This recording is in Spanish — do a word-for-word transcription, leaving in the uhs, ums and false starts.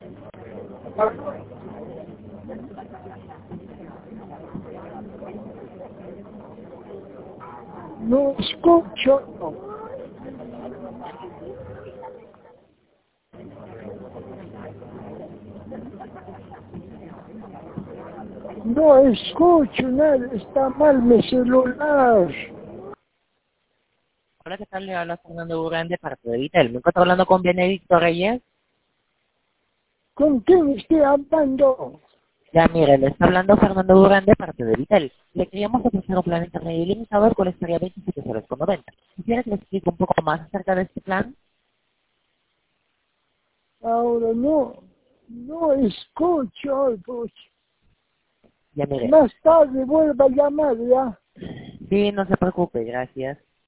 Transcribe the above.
No escucho. No escucho nada, está mal mi celular. Hola, ¿qué tal? Le habla Fernando Durán de parte de Vitel. ¿Nunca está hablando con Benedicto Reyes? ¿Con quién estoy hablando? Ya, mire, le está hablando Fernando Durán de parte de Vitel. Le queríamos ofrecer un plan internet ilimitado, el cual estaría veintisiete soles con noventa. ¿Quisiera que le explique un poco más acerca de este plan? Ahora no, no escucho. Pues. Ya, mire. Más tarde vuelva a llamar, ¿ya? Sí, no se preocupe, gracias.